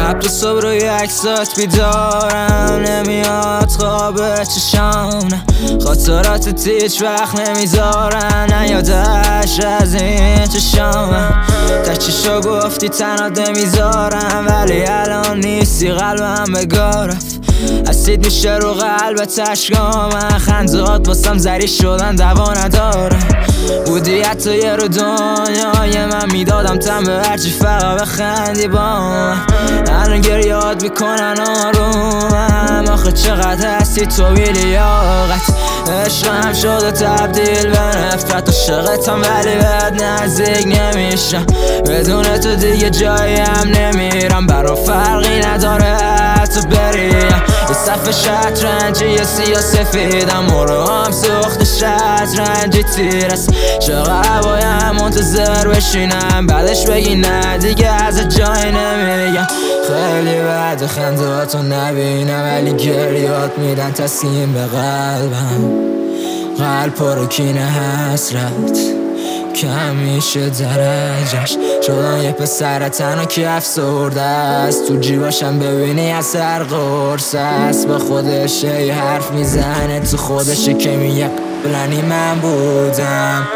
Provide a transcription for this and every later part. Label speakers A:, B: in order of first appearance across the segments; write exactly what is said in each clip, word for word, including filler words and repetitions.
A: شب تو صبح روی عکسات بیدارم، نمیاد خواب چشام، خاطراتت هیچ وقت نمیذارن نیادش از این چشام. تا چشا گفتی تنها نمیذارم، ولی الان نیستی قلبم بگاه رفت، اسید میشه رو قلبت اشکام، خندهات واسم زری شدن دوا ندارم. بودی حتی یه رو دنیای من، میدادم تن به هرچی فقط بخندی با من. الان گریاد میکنن آرومم، آخه چقدر هستی تو بی لیاقت. عشقم شده تبدیل به نفرت، عاشقتم ولی بهت نزدیک نمیشم، بدون تو دیگه جایم نمیرم، برام فرقی نداره حتی بریم. یه صفحه شطرنجی سیاه سفیدم، مرو هم سوخت شطرنجی تیر است. چقدر باید منتظر بشینم بعدش بگی نه دیگه از جای نمیگم. خیلی بد خندهاتو نبینم، ولی گریات میدن تسلیم به قلبم. قلب پرو کینه حسرت کم میشه درجش، شدم یه پسر تنها که افسرده است، تو جیباشم ببینی اثر قرص است. با خودش یه حرف میزنه تو خودشه که میگه قبلنی من بودم.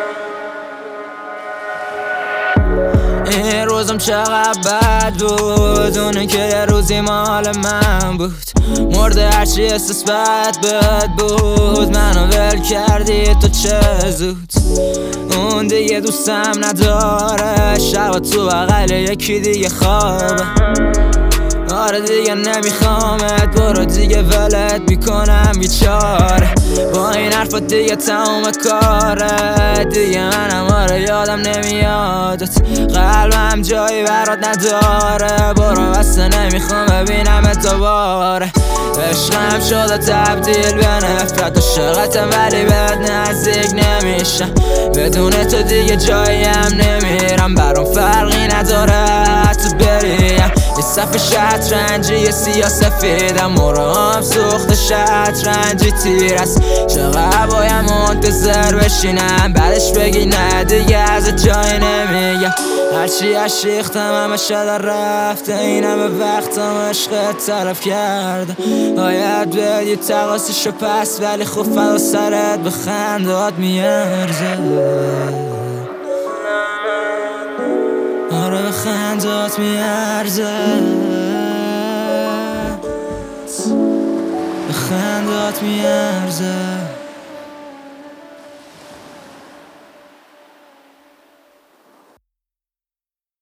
A: این روزم چقدر بد بود، اونه که یه روزی مال من بود، مرده هرچی احساس بد بد بود، منو ول کردی تو چه زود. اون دیگه دوستم نداره، شبا تو بغل یکی دیگه خوابه. آره دیگه نمیخوامت، برو دیگه ولت میکنم بیچاره، با این حرفا دیگه تموم کاره. دیگه منم آره یادم نمیادت، قلبم جایی برات نداره، برو بسته نمیخوام ببینمت دوباره. عشقم شده تبدیل به نفرت، عاشقتم ولی بهت نزدیک نمیشم، بدون تو دیگه جایم نمیرم، برام فرقی نداره حتی بریم. یه صفحه شطرنجی سیاه سفیدم، مرو هم سوخت شطرنجی تیر است. چقدر باید منتظر بشینم بعدش بگی نه دیگه از جای نمیگم. هرچی عشقتم همه شده رفته، این همه وقتم عشقت طرف کرده، باید بدی تقاسیشو پس، ولی خوب فدا سرت به خندات میارزه. آره به خندات میارزه، به خندات میارزه.